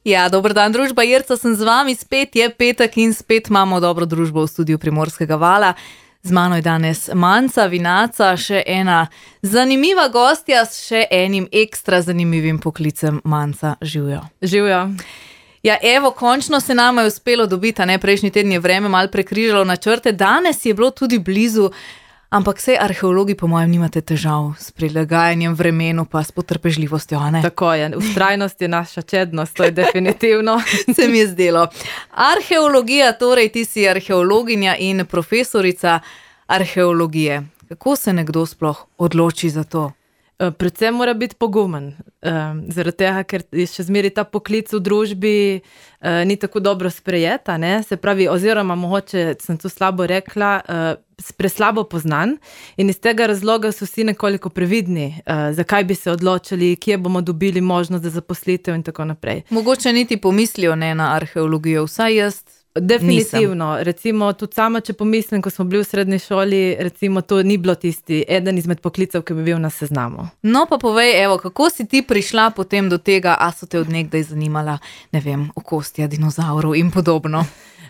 Ja, dober dan, družba Jerca, sem z vami, spet je petek in spet imamo dobro družbo v studiu Primorskega vala. Z mano je danes Manca Vinaca, še ena zanimiva gostja s še enim ekstra zanimivim poklicem. Manca, živjo. Živjo. Ja, evo, končno se nama je uspelo dobiti, ne, prejšnji teden je vreme malo prekrižalo načrte, danes je bilo tudi blizu, ampak sej arheologi po mojem nimate težav s prilagajanjem vremenu pa s potrpežljivostjo, ne? Tako je, vztrajnost je naša čednost, to je definitivno. Se mi je zdelo. Arheologija, torej ti si arheologinja in profesorica arheologije. Kako se nekdo sploh odloči za to? Predvsem mora biti pogumen, zaradi tega, ker še zmeraj ta poklic v družbi ni tako dobro sprejeta, ne? Se pravi, oziroma mogoče sem to slabo rekla, preslabo poznan in iz tega razloga so vsi nekoliko previdni, zakaj bi se odločili, kje bomo dobili možnost za zaposlitev in tako naprej. Mogoče niti pomislijo ne na arheologijo, vsaj jaz definitivno, nisem. Recimo tudi sama, če pomislim, ko smo bili v srednji šoli, recimo to ni bilo tisti eden izmed poklicev, ki bi bil na seznamu. No pa povej, evo, kako si ti prišla potem do tega, a so te od nekdaj zanimala, ne vem, okostja dinozavrov in podobno?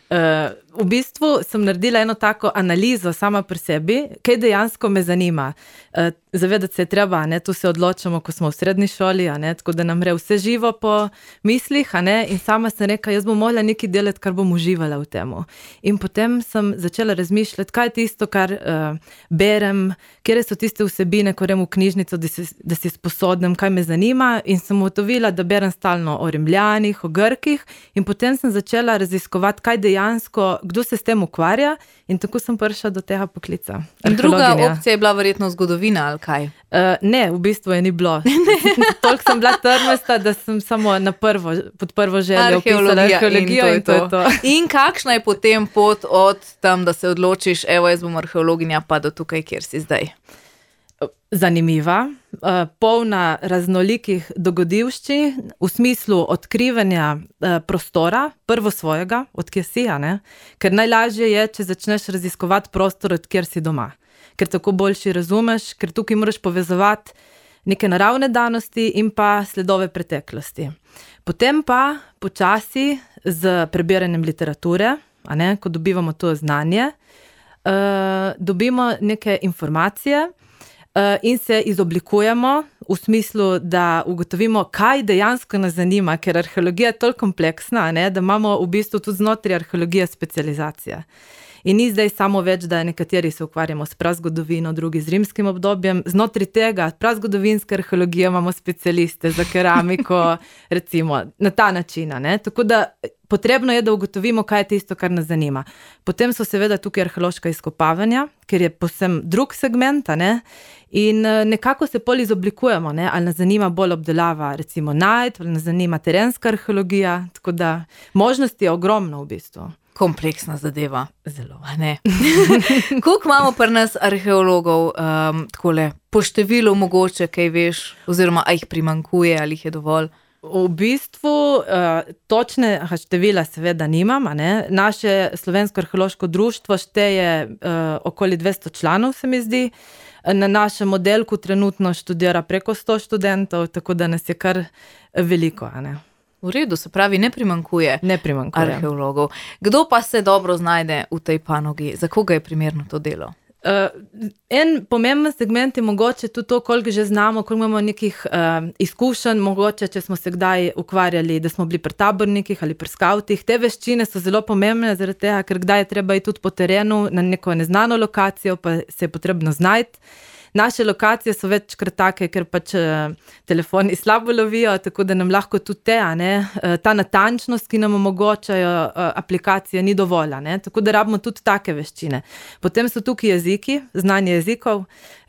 V bistvu sem naredila eno tako analizo sama pri sebi, kaj dejansko me zanima. Zavedati se je treba, ne, tu se odločamo, ko smo v srednji šoli, ne, tako da nam gre vse živo po mislih, ne, in sama sem rekla, jaz bom mogla nekaj delati, kar bom uživala v temu. In potem sem začela razmišljati, kaj je tisto, kar berem, kje so tiste vsebine, ko grem v knjižnico, da si sposobnem, kaj me zanima, in sem ugotovila, da berem stalno o Rimljanih, o Grkih, in potem sem začela raziskovati, kaj dejansko, kdo se s tem ukvarja, in tako sem prišla do tega poklica. Druga opcija je bila verjetno zgodovina, ali kaj? Ne, v bistvu je ni bilo. Toliko sem bila trmasta, da sem samo pod prvo željo opisala arheologijo in to je to. In kakšna je potem pot od tam, da se odločiš, evo, jaz bom arheologinja, pa do tukaj, kjer si zdaj? Zanimiva, polna raznolikih dogodivščin, v smislu odkrivanja prostora, prvo svojega, od kjer si, ne? Ker najlažje je, če začneš raziskovati prostor, od kjer si doma. Ker tako boljši razumeš, ker tukaj moraš povezovati neke naravne danosti in pa sledove preteklosti. Potem pa počasi z prebiranjem literature, ne, ko dobivamo to znanje, dobimo neke informacije, in se izoblikujemo v smislu, da ugotovimo, kaj dejansko nas zanima, ker arheologija je toliko kompleksna, ne, da imamo v bistvu tudi znotraj arheologije specializacije. In ni zdaj samo več, da nekateri se ukvarjamo s prazgodovino, drugi z rimskim obdobjem. Znotraj tega prazgodovinske arheologije imamo specialiste za keramiko, recimo, na ta način, ne. Tako da potrebno je, da ugotovimo, kaj je tisto, kar nas zanima. Potem so seveda tukaj arheološka izkopavanja, ker je povsem drug segment, ne, in nekako se pol izoblikujemo, ne, ali nas zanima bolj obdelava, recimo najdb, ali nas zanima terenska arheologija, tako da možnosti je ogromno v bistvu. Kompleksna zadeva. Zelo. A ne? Koliko imamo pri nas arheologov, takole, po številu mogoče, kaj veš, oziroma a jih primanjkuje, ali jih je dovolj? V bistvu točnega števila seveda nimam, ne. Naše slovensko arheološko društvo šteje okoli 200 članov, se mi zdi. Na našem oddelku trenutno študira preko 100 študentov, tako da nas je kar veliko, a ne. V redu, se pravi, ne primanjkuje arheologov. Kdo pa se dobro znajde v tej panogi? Za koga je primerno to delo? En pomemben segment je mogoče tudi to, koliko že znamo, koliko imamo nekih izkušenj, mogoče, če smo se kdaj ukvarjali, da smo bili pri tabornikih ali pri skavtih. Te veščine so zelo pomembne, zaradi tega, ker kdaj je treba iti tudi po terenu na neko neznano lokacijo, pa se je potrebno znajti. Naše lokacije so večkrat take, ker pač telefoni slabo lovijo, tako da nam lahko tudi ta natančnost, ki nam omogočajo aplikacije, ni dovolj, ne, tako da rabimo tudi take veščine. Potem so tukaj jeziki, znanje jezikov,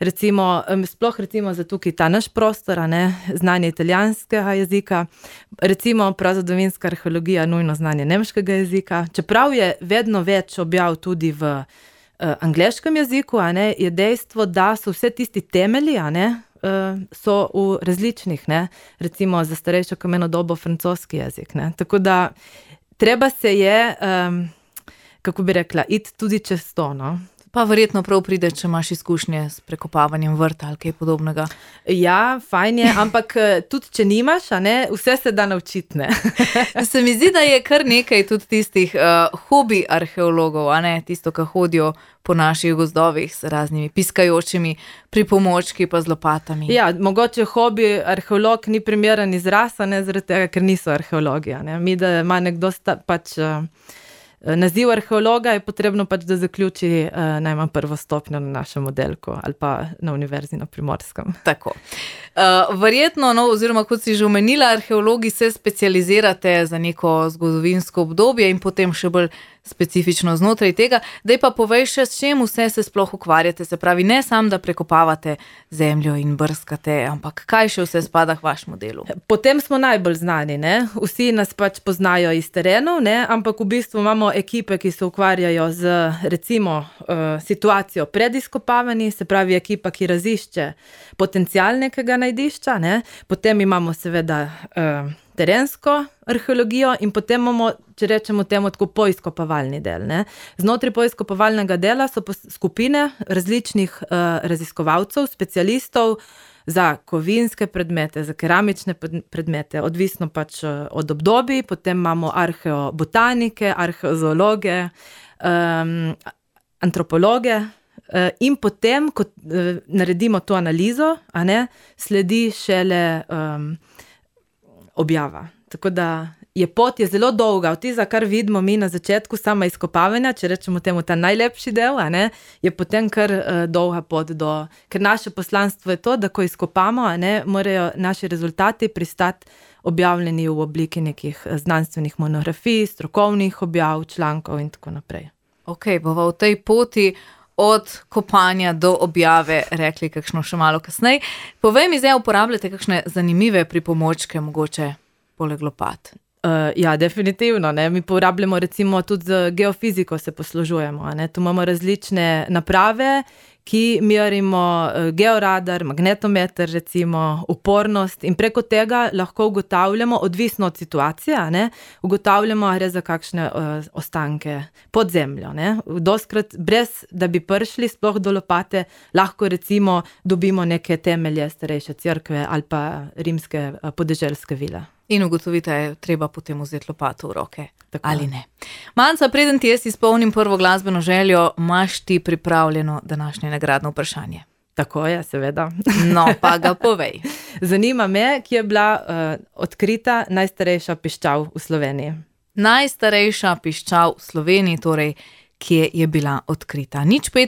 sploh za tukaj ta naš prostor, ne, znanje italijanskega jezika, recimo prazgodovinska arheologija, nujno znanje nemškega jezika, čeprav je vedno več objav tudi v angleškem jeziku, a ne, je dejstvo, da so vse tisti temelji, a ne, so v različnih, ne, recimo za starejšo kameno dobo francoski jezik, ne, tako da treba se je, kako bi rekla, iti tudi čez to, no. Pa verjetno prav pride, če imaš izkušnje s prekopavanjem vrta ali kaj podobnega. Ja, fajn je, ampak tudi če nimaš, vse se da naučiti, ne. Se mi zdi, da je kar nekaj tudi tistih hobi arheologov, tisto, ki hodijo po naših gozdovih s raznimi piskajočimi pripomočki pa z lopatami. Ja, mogoče hobi arheolog ni primeren izraz, zaradi tega, ker niso arheologi, Mi, da ima nekdo naziv arheologa, je potrebno da zaključi najmanj prvo stopnjo na našem oddelku ali pa na Univerzi na Primorskem. Tako. Verjetno, oziroma kot si že omenila, arheologi se specializirate za neko zgodovinsko obdobje in potem še bolj specifično znotraj tega. Daj pa povej še, s čem vse se sploh ukvarjate, se pravi, ne samo, da prekopavate zemljo in brskate, ampak kaj še vse spada k vašemu delu? Potem smo najbolj znani, Vsi nas poznajo iz terenov, ampak v bistvu imamo ekipe, ki se ukvarjajo z, recimo, situacijo pred izkopavanji, se pravi ekipa, ki razišče potencial nekega najdišča, Potem imamo seveda terensko arheologijo in potem imamo, če rečemo temu, tako poizkopavalni del, Znotraj poizkopavalnega dela so skupine različnih raziskovalcev, specialistov za kovinske predmete, za keramične predmete, odvisno od obdobij, potem imamo arheobotanike, arheozoologe, antropologe, in potem, ko naredimo to analizo, sledi šele objava. Tako da pot je zelo dolga, od tistega, kar vidimo mi na začetku sama izkopavanja, če rečemo temu ta najlepši del, je potem kar dolga pot ker naše poslanstvo je to, da ko izkopamo, morajo naši rezultati pristati objavljeni v obliki nekih znanstvenih monografij, strokovnih objav, člankov in tako naprej. Bova v tej poti od kopanja do objave rekli kakšno še malo kasneje. Povej mi zdaj, uporabljate kakšne zanimive pripomočke, mogoče poleg lopat? Ja, definitivno, Mi uporabljamo recimo tudi z geofiziko se poslužujemo, Tu imamo različne naprave, ki merimo georadar, magnetometer, recimo, upornost in preko tega lahko ugotavljamo, odvisno od situacije, ugotavljamo, a gre za kakšne ostanke pod zemljo, Dostikrat, brez da bi prišli sploh do lopate, lahko recimo dobimo neke temelje starejše cerkve ali pa rimske podeželske vile. In ugotovite, je treba potem vzeti lopato v roke. Tako. Ali ne. Manca, preden ti jaz izpolnim prvo glasbeno željo, imaš ti pripravljeno današnje nagradno vprašanje? Tako je, seveda. No, pa ga povej. Zanima me, kje je bila odkrita najstarejša piščal v Sloveniji. Najstarejša piščal v Sloveniji, torej, kje je bila odkrita.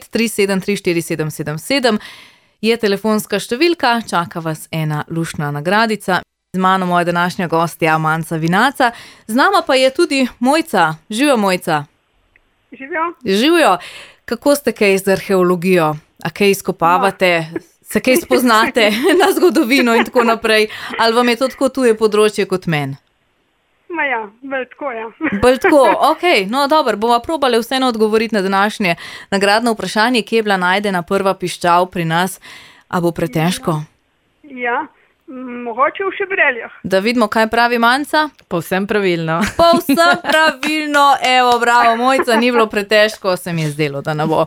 0537347777 je telefonska številka, čaka vas ena luštna nagradica. Z mano moja današnja gostja Manca Vinaca, z nama pa je tudi Mojca. Živjo, Mojca. Živjo. Kako ste kaj z arheologijo? A kaj izkopavate? Se kaj spoznate na zgodovino in tako naprej? Ali vam je to tako tuje področje kot meni? Ja, bolj tako, ja. Bolj tako, no dobro, bova probali vseeno odgovoriti na današnje nagradno vprašanje, kje je bila najdena prva piščal pri nas. A bo pretežko? Ja. Mogoče v Šebreljah. Da vidimo, kaj pravi Manca. Povsem pravilno. Povsem pravilno, evo, bravo, Mojca, ni bilo pretežko, se mi je zdelo, da ne bo.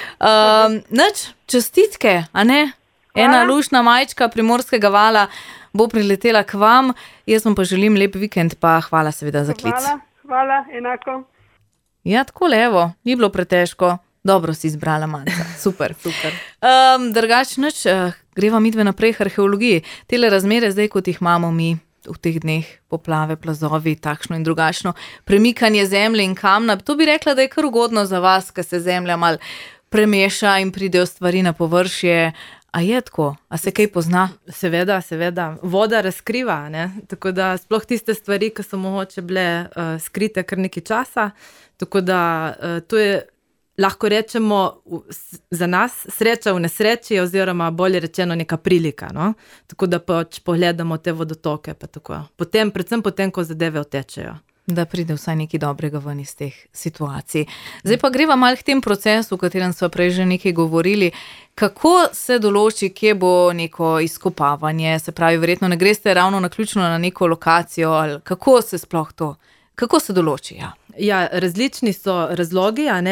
Nič, čestitke, a ne? Ena luštna majčka Primorskega vala bo priletela k vam, jaz vam pa želim lep vikend, pa hvala seveda za klic. Hvala, enako. Ja, tako levo, ni bilo pretežko. Dobro si izbrala, Manca, super. Drugače nič, greva midve naprej k arheologiji. Tele razmere zdaj, kot jih imamo mi v teh dneh, poplave, plazovi, takšno in drugačno, premikanje zemlje in kamna, to bi rekla, da je kar ugodno za vas, ko se zemlja mal premeša in pridejo stvari na površje. A je tako? A se kaj pozna? Seveda. Voda razkriva, tako da sploh tiste stvari, ki so mogoče bile skrite kar nekaj časa, tako da to je, lahko rečemo, za nas sreča v nesreči oziroma bolje rečeno neka prilika, no? Tako da pogledamo te vodotoke pa tako. Predvsem potem, ko zadeve otečejo. Da pride vsaj nekaj dobrega ven iz teh situacij. Zdaj pa greva malo k tem procesu, o katerem smo prej že nekaj govorili. Kako se določi, kje bo neko izkopavanje? Se pravi, verjetno ne greste ravno naključno na neko lokacijo, ali kako se sploh to, kako se določi? Ja, različni so razlogi,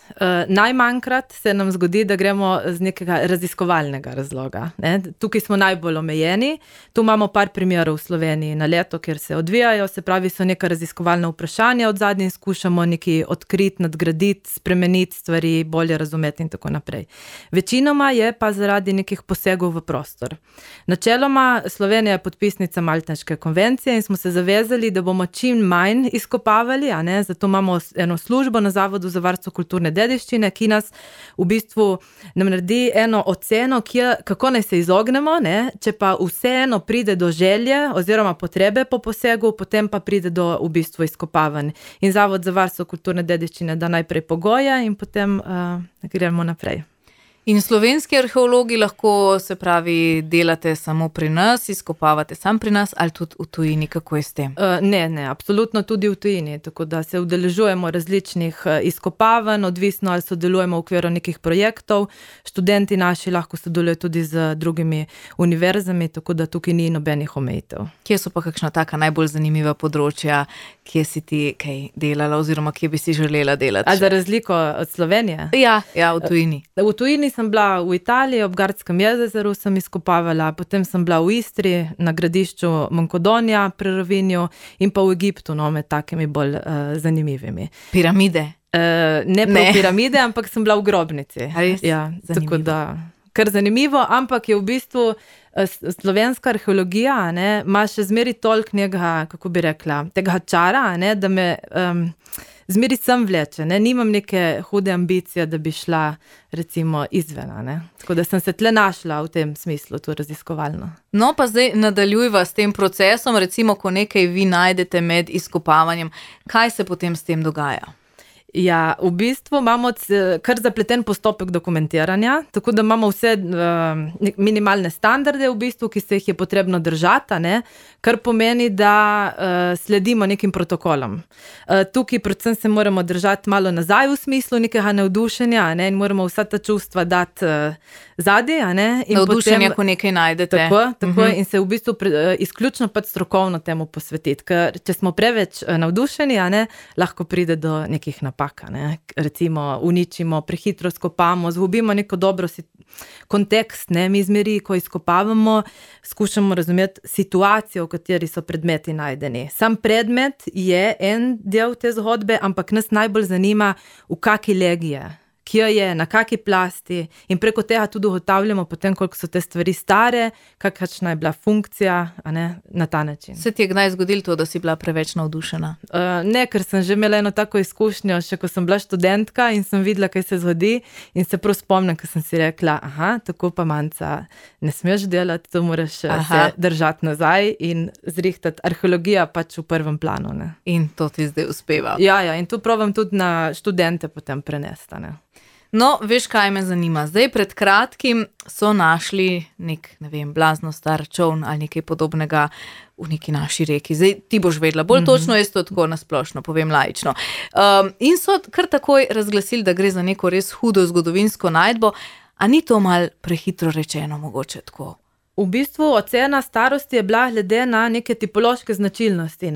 Najmanjkrat se nam zgodi, da gremo z nekega raziskovalnega razloga. Ne? Tukaj smo najbolj omejeni. Tu imamo par primerov v Sloveniji na leto, kjer se odvijajo, se pravi, so neka raziskovalna vprašanja od zadnje in skušamo nekaj odkriti, nadgraditi, spremeniti stvari, bolje razumeti in tako naprej. Večinoma je pa zaradi nekih posegov v prostor. Načeloma Slovenija je podpisnica Maltenške konvencije in smo se zavezali, da bomo čim manj izkopavali, a ne? Zato imamo eno službo na Zavodu za varstvo kulturne dediščine, ki nas v bistvu nam naredi eno oceno, kako naj se izognemo, ne? Če pa vseeno pride do želje oziroma potrebe po posegu, potem pa pride do v bistvu izkopavanj. In Zavod za varstvo kulturne dediščine da najprej pogoje in potem gremo naprej. In slovenski arheologi lahko, se pravi, delate samo pri nas, izkopavate sam pri nas ali tudi v tujini, kako je s tem? Ne, absolutno tudi v tujini, tako da se udeležujemo različnih izkopavanj, odvisno ali sodelujemo v okviru nekih projektov, študenti naši lahko sodelujejo tudi z drugimi univerzami, tako da tukaj ni nobenih omejitev. Kje so pa kakšna taka najbolj zanimiva področja, kje si ti kaj delala oziroma kje bi si želela delati? A za razliko od Slovenije? Ja, v tujini. V tujini sem bila v Italiji, ob Gardskem jezeru sem izkopavala, potem sem bila v Istri, na gradišču Monkodonja pri Rovinju in pa v Egiptu, med takimi bolj zanimivimi. Piramide? Ne piramide, ampak sem bila v grobnici. Res? Ja, zanimivo. tako da, kar zanimivo, ampak je v bistvu slovenska arheologija, ima še zmeri toliko njega, kako bi rekla, tega čara, da me zmeri sem vleče, nimam neke hude ambicije, da bi šla recimo izvena, Tako da sem se tle našla v tem smislu, to raziskovalno. No, pa zdaj nadaljujva s tem procesom, recimo, ko nekaj vi najdete med izkopavanjem, kaj se potem s tem dogaja? Ja, v bistvu imamo kar zapleten postopek dokumentiranja, tako da imamo vse minimalne standarde v bistvu, ki se jih je potrebno držati, kar pomeni, da sledimo nekim protokolom. Tukaj predvsem se moramo držati malo nazaj v smislu nekega navdušenja, in moramo vsa ta čustva dati zadaj. Navdušenja, ko nekaj najdete. Tako, in se v bistvu izključno pač strokovno temu posvetiti, ker če smo preveč navdušeni, lahko pride do nekih napak. Recimo uničimo, prehitro skopamo, zgubimo neko dobro kontekst, mi zmeri, ko izkopavamo, skušamo razumeti situacijo, v kateri so predmeti najdeni. Sam predmet je en del te zgodbe, ampak nas najbolj zanima, v kaki legi je, kje je, na kaki plasti in preko tega tudi ugotavljamo potem, koliko so te stvari stare, kakšna je bila funkcija, na ta način. Se ti je kdaj zgodilo to, da si bila preveč navdušena? Ne, ker sem že imela eno tako izkušnjo, še ko sem bila študentka in sem videla, kaj se zgodi in se prav spomnim, ko sem si rekla, tako pa Manca, ne smeš delati, to moraš se držati nazaj in zrihtati arheologija pač v prvem planu. In to ti zdaj uspeva? Ja, in to probam tudi na študente potem prenesti. No, veš, kaj me zanima. Zdaj pred kratkim so našli blazno star čoln ali nekaj podobnega v neki naši reki. Zdaj ti boš vedela, bolj točno jaz to tako nasplošno povem laično. In so kar takoj razglasili, da gre za neko res hudo zgodovinsko najdbo. A ni to malo prehitro rečeno mogoče tako? V bistvu ocena starosti je bila glede na neke tipološke značilnosti,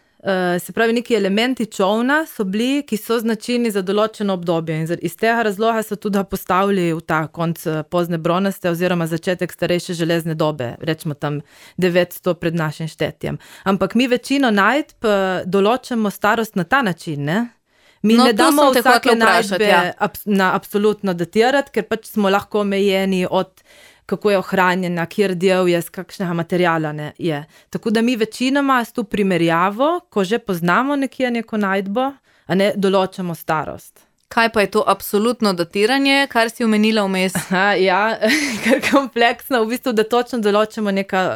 Se pravi, neki elementi čolna so bili, ki so značilni za določeno obdobje in iz tega razloga so tudi postavili v ta konc pozne bronaste oziroma začetek starejše železne dobe, rečemo tam 900 pred našim štetjem. Ampak mi večino najdb določamo starost na ta način, Mi ne damo vsake najdbe absolutno datirati, ker pač smo lahko omejeni od kako je ohranjena, kjer del je, z kakšnega materijala je. Tako da mi večinoma s to primerjavo, ko že poznamo nekje neko najdbo, določamo starost. Kaj pa je to absolutno datiranje, kar si omenila vmes? Ja, kar kompleksno, v bistvu, da točno določimo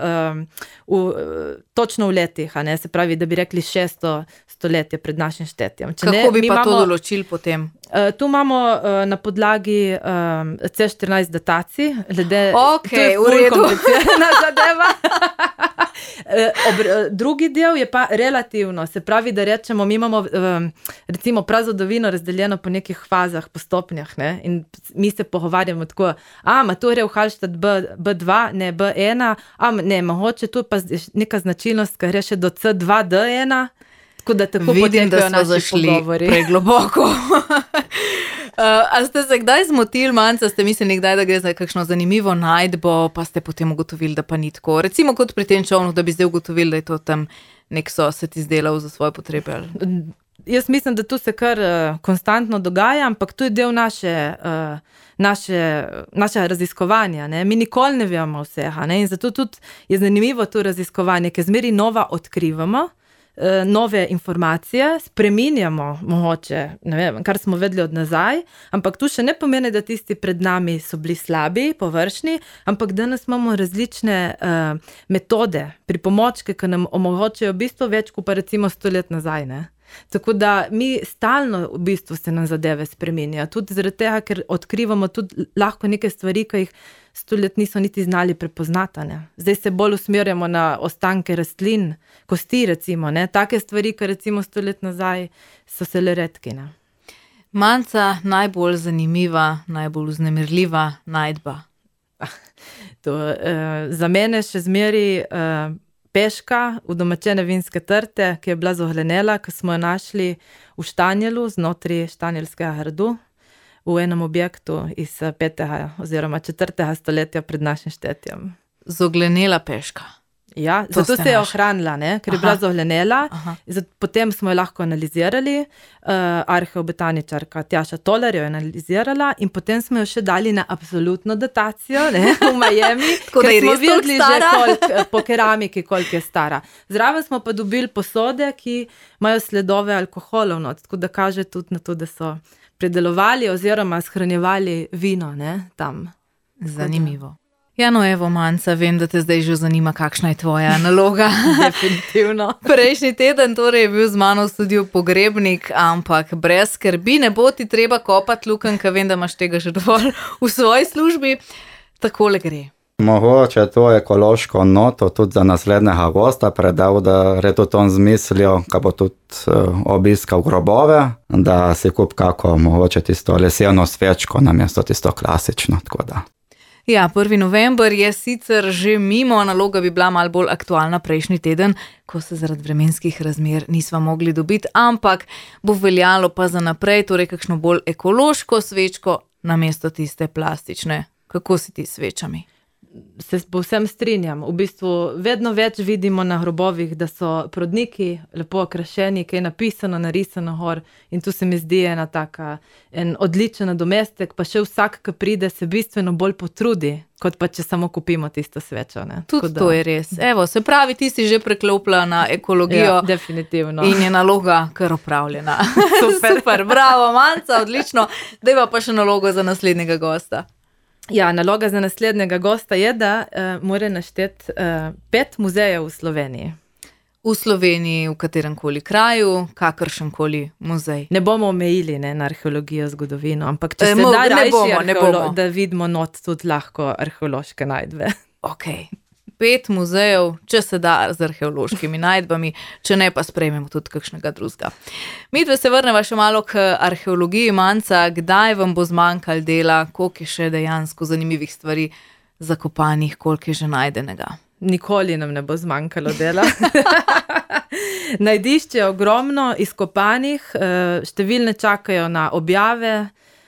točno v letih, se pravi, da bi rekli 600 stoletje pred našim štetjem. Kako bi pa to določili potem? Tu imamo na podlagi C14 datacij, to je ful komplicirana zadeva. Drugi del je pa relativno, se pravi, da rečemo, mi imamo recimo prazgodovino razdeljeno po nekih fazah, po stopnjah, in mi se pogovarjamo tako, to gre v Hallstatt B2, ne B1, ne, mogoče tu pa neka značilnost, ki gre še do C2, D1, tako da tako vidim, da smo zašli pregloboko. A ste se kdaj zmotili, Manca, ste mislili kdaj, da gre za kakšno zanimivo najdbo, pa ste potem ugotovili, da pa ni tako? Recimo kot pri tem čovnu, da bi zdaj ugotovili, da je to tam nek sosed izdelal za svoje potrebe. Jaz mislim, da to se kar konstantno dogaja, ampak to je del našega raziskovanja. Ne? Mi nikoli ne vemo vsega, ne? In zato tudi je zanimivo to raziskovanje, ker zmeri nova odkrivamo, nove informacije, spreminjamo mogoče, ne vem, kar smo vedeli od nazaj, ampak tu še ne pomeni, da tisti pred nami so bili slabi, površni, ampak danes imamo različne metode, pripomočke, ki nam omogočajo v bistvu več, kot pa recimo 100 let nazaj, ne? Tako da mi stalno v bistvu se nam zadeve spreminjajo, tudi zaradi tega, ker odkrivamo tudi lahko neke stvari, ki jih 100 let niso niti znali prepoznati, ne. Zdaj se bolj usmerjamo na ostanke rastlin, kosti recimo, ne, take stvari, ki recimo 100 let nazaj so se le redki, ne. Manca, najbolj zanimiva, najbolj vznemirljiva najdba. Za mene še zmeri peška udomačene vinske trte, ki je bila zohlenela, ki smo jo našli v Štanjelu, znotraj Štanjelskega gradu, v enem objektu iz 5. oziroma 4. stoletja pred našim štetjem. Zoglenela peška. Ja, zato se je ohranila, ne, ker je bila zohlenela, potem smo jo lahko analizirali, arheobotaničarka Tjaša Toler jo je analizirala in potem smo jo še dali na absolutno datacijo, ne, v Miami, ker smo videli že po keramiki, koliko je stara. Zraven smo pa dobili posode, ki imajo sledove alkoholov, no, tako da kaže tudi na to, da so predelovali oziroma shranjevali vino, ne, tam. Zanimivo. Ja, no evo, Manca, vem, da te zdaj že zanima, kakšna je tvoja naloga. Definitivno. Prejšnji teden torej je bil z mano v studiu pogrebnik, ampak brez skrbi, ne bo ti treba kopati lukenj, ker vem, da imaš tega že dovolj v svoji službi. Takole gre. Mogoče to ekološko noto tudi za naslednjega gosta predal, da je to on zmislijo, ko bo tudi obiskal grobove, da si kup kako mogoče tisto leseno svečko namesto tisto klasično, tako da. Ja, 1. november je sicer že mimo, naloga bi bila malo bolj aktualna prejšnji teden, ko se zaradi vremenskih razmer nisva mogli dobiti, ampak bo veljalo pa za naprej, torej kakšno bolj ekološko svečko namesto tiste plastične. Kako si ti s svečami? Se povsem strinjam. V bistvu vedno več vidimo na grobovih, da so prodniki lepo okrašeni, kaj je napisano, narisano gor in tu se mi zdi en odličen nadomestek, pa še vsak, ki pride, se bistveno bolj potrudi, kot pa če samo kupimo tisto svečo. Ne? Tudi to je res. Evo, se pravi, ti si že preklopila na ekologijo. Ja, definitivno. In je naloga kar opravljena. Super, bravo, Manca, odlično. Dajva pa še nalogo za naslednjega gosta. Ja, naloga za naslednjega gosta je, da mora našteti 5 muzejev v Sloveniji. V Sloveniji, v kateremkoli kraju, kakršenkoli muzej. Ne bomo omejili, ne, na arheologijo, zgodovino, ampak če se da rajši, da vidimo not tudi lahko arheološke najdbe. Ok. 5 muzejev, če se da z arheološkimi najdbami, če ne pa sprejmemo tudi kakšnega drugega. Midve se vrneva še malo k arheologiji, Manca, kdaj vam bo zmanjkalo dela, koliko je še dejansko zanimivih stvari zakopanih, koliko je že najdenega? Nikoli nam ne bo zmanjkalo dela. Najdišče je ogromno izkopanih, številne čakajo na objave,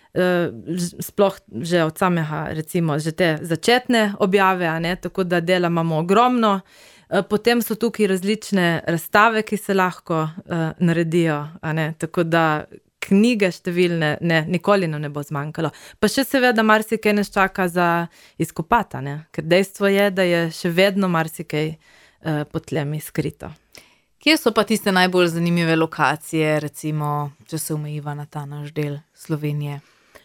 sploh že od samega, recimo, že te začetne objave, a ne, tako da dela imamo ogromno. Potem so tukaj različne razstave, ki se lahko naredijo, a ne, tako da knjige številne, ne, nikoli nam ne bo zmanjkalo. Pa še seveda marsikaj nas čaka za izkopati, ne, ker dejstvo je, da je še vedno marsikaj pod tlemi skrito. Kje so pa tiste najbolj zanimive lokacije, recimo, če se omejiva na ta naš del Slovenije?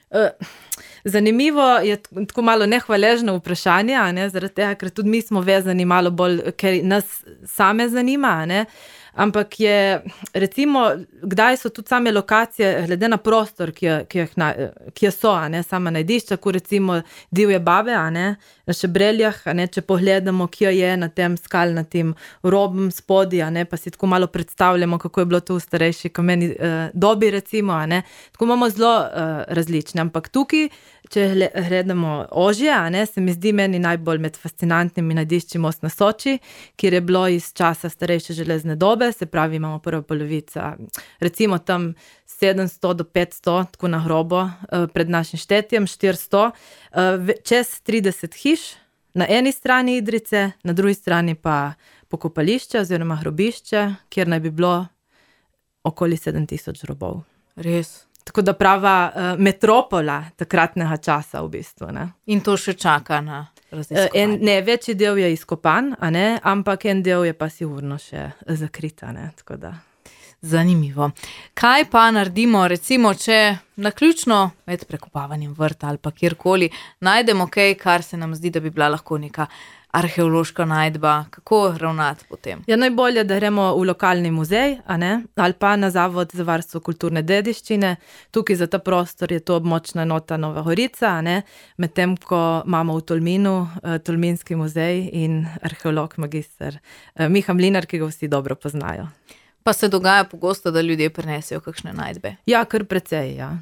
Zanimivo je tako malo nehvaležno vprašanje, a ne, zaradi tega, ker tudi mi smo vezani malo bolj, ker nas same zanima, a ne, ampak je, recimo, kdaj so tudi same lokacije, glede na prostor, ki so, a ne, sama najdišča, ko recimo divje babe, a ne, na Šebreljah, a ne, če pogledamo, kje je na tem skalnatim robem spodaj, a ne, pa si tako malo predstavljamo, kako je bilo to v starejši kameni dobi, recimo, a ne, tako imamo zelo različne, ampak tukaj, če gledamo ožje, a ne, se mi zdi meni najbolj med fascinantnimi najdišči most na Soči, kjer je bilo iz časa starejše železne dobe, se pravi, imamo prva polovica, recimo tam 700 do 500, tako na grobo, pred našim štetjem, 400, čez 30 hiš, na eni strani Idrijce, na drugi strani pa pokopališče oziroma grobišče, kjer naj bi bilo okoli 7000 grobov. Res. Tako da prava metropola takratnega časa v bistvu. Ne? In to še čaka na raziskovanje. Večji del je izkopan, a ne? Ampak en del je pa sigurno še zakrit. Tako da. Zanimivo. Kaj pa naredimo, recimo, če naključno med prekopavanjem vrta ali pa kjerkoli najdemo kaj, kar se nam zdi, da bi bila lahko neka arheološka najdba, kako ravnati potem? Ja, najbolje, da gremo v lokalni muzej, a ne? Ali pa na Zavod za varstvo kulturne dediščine. Tukaj za ta prostor je to območna enota Nova Gorica, a ne? Medtem ko imamo v Tolminu Tolminski muzej in arheolog magister Miha Mlinar, ki ga vsi dobro poznajo. Pa se dogaja pogosto, da ljudje prinesejo kakšne najdbe? Ja, kar precej, ja.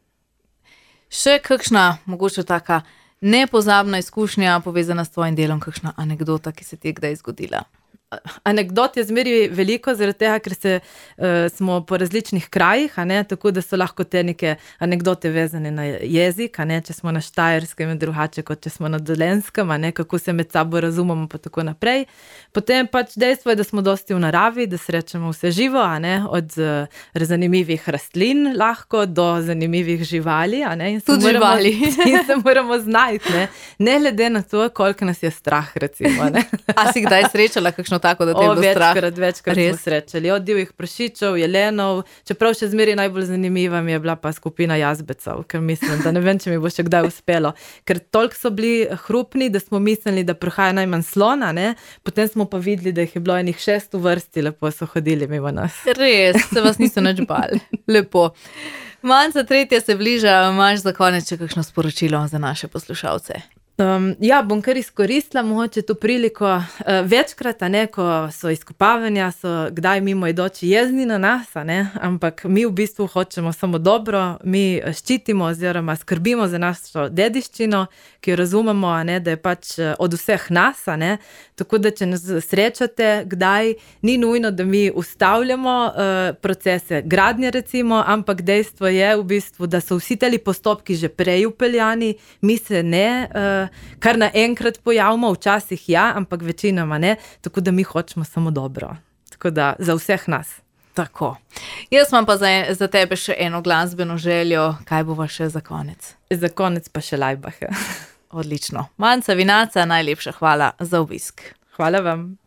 Še kakšna, mogoče taka nepozabna izkušnja povezana s tvojim delom, kakšna anekdota, ki se ti je kdaj zgodila? Anekdot je zmeri veliko, zaradi tega, ker smo po različnih krajih, a ne, tako da so lahko te neke anekdote vezane na jezik, a ne, če smo na Štajerskem je drugače, kot če smo na Dolenjskem, a ne, kako se med sabo razumemo, pa tako naprej. Potem pač dejstvo je, da smo dosti v naravi, da srečamo vse živo, a ne, od zanimivih rastlin lahko do zanimivih živali, a ne, in se moramo znajti, ne glede na to, koliko nas je strah, recimo, ne. A si kdaj srečala kakšno tako, da te je bilo strah? Večkrat smo srečali. Od divjih prašičev, jelenov, čeprav še zmeri najbolj zanimiva mi je bila pa skupina jazbecev, ker mislim, da ne vem, če mi bo še kdaj uspelo. Ker toliko so bili hrupni, da smo mislili, da prihaja najmanj slona, ne? Potem smo pa videli, da jih je bilo enih 6 v vrsti, lepo so hodili mimo nas. Res, se vas niso nič bali. Lepo. Manca, 3. se bliža, imaš za konec še kakšno sporočilo za naše poslušalce? Ja, bom kar izkoristila mogoče to priliko. Večkrat, a ne, ko so izkopavanja, so kdaj mimoidoči jezni na nas, a ne, ampak mi v bistvu hočemo samo dobro, mi ščitimo oziroma skrbimo za našo dediščino, ki jo razumemo, a ne, da je pač od vseh nas, a ne, tako da če nas srečate, kdaj ni nujno, da mi ustavljamo procese gradnje recimo, ampak dejstvo je v bistvu, da so vsi teli postopki že prej upeljani, mi se ne kar naenkrat pojavimo, včasih ja, ampak večinoma ne, tako da mi hočemo samo dobro. Tako da za vseh nas. Tako. Jaz imam pa za tebe še eno glasbeno željo, kaj bova še za konec? Za konec pa še Laibach. Odlično. Manca Vinaca, najlepša hvala za obisk. Hvala vam.